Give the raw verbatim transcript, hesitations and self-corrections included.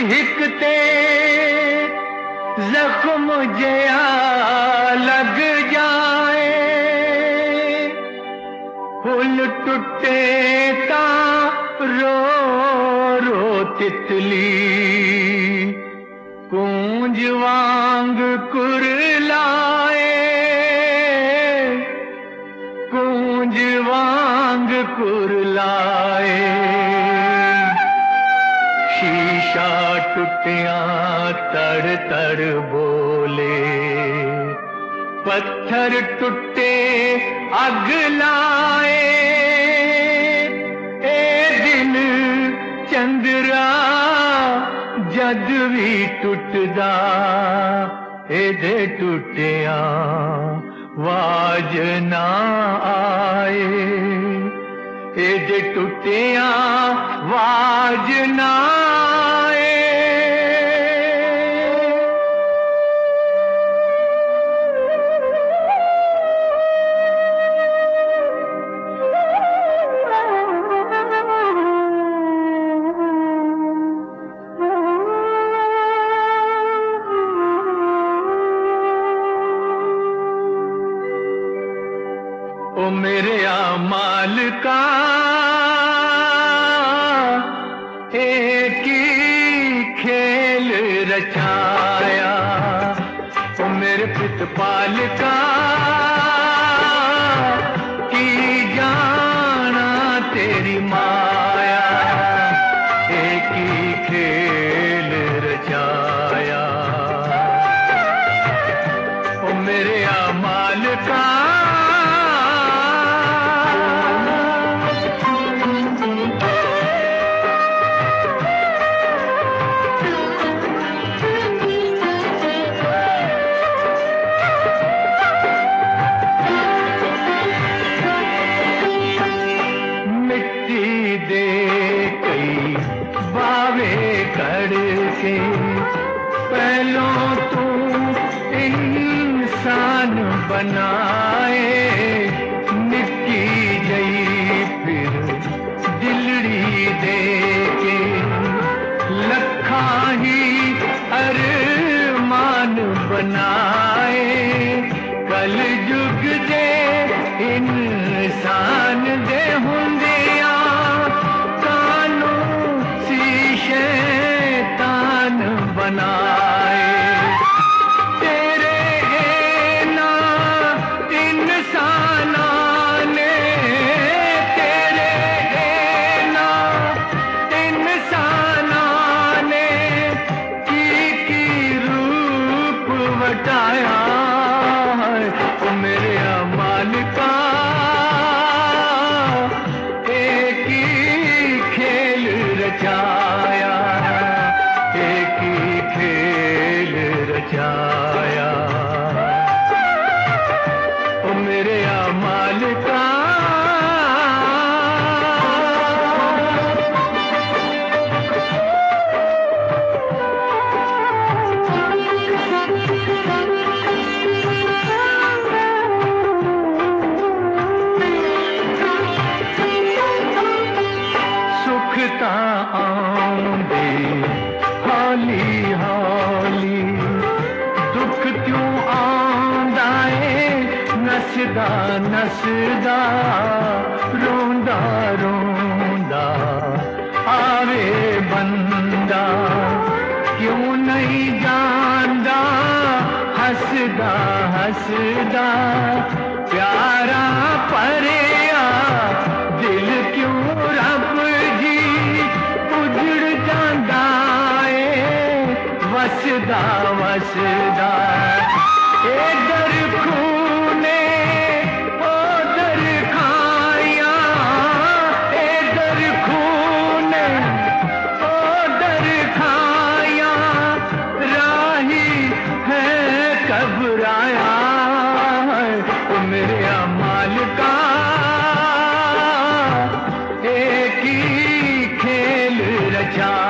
हिकते जख्म जया लग जाए, फूल टूटे ता रो रो तितली, कूंज वांग कुरलाए, कूंज वांग कुरलाए। शीशा टूटिया तड़ तड़ बोले, पत्थर टूटे अग लाए। ए दिन चंद्रा जद भी टुटदा, एदे टुटिया वाज ना आए, एदे टुटिया वाज ना आए। ओ मेरे आमाल का एक ही खेल रचाया, ओ मेरे पितपाल का की जाना तेरी माया, एक ही खेल रचाया। ओ मेरे आमाल का करके पहलों तू इंसान बनाए, निक्की जई फिर दिलड़ी दे के लखा ही अरमान बनाए। कल जुग दे इंसान दे हुंदिया कानू शीशे बनाए, तेरे ना इंसाना ने, तेरे ना इंसाना ने की की रूप वटाया है। तो मेरे अमाल का एक ही खेल रचाया, एक ही खेल रचाया, ओ मेरे अमाल का। सुखता आंदे हौली हौली, दुख क्यों आंदा है नसदा नसदा, रोंदा रोंदा आवे बंदा, क्यों नहीं जानदा हसदा हसदा, प्यारा परेया दिल क्यों रब जी उजड़ जांदा है, वसदा वसदा। इधर खूने उधर खाया, इधर खूने उधर खाया, राही है घबराया है। ओ मेरे अमाल का एक ही खेल रचा,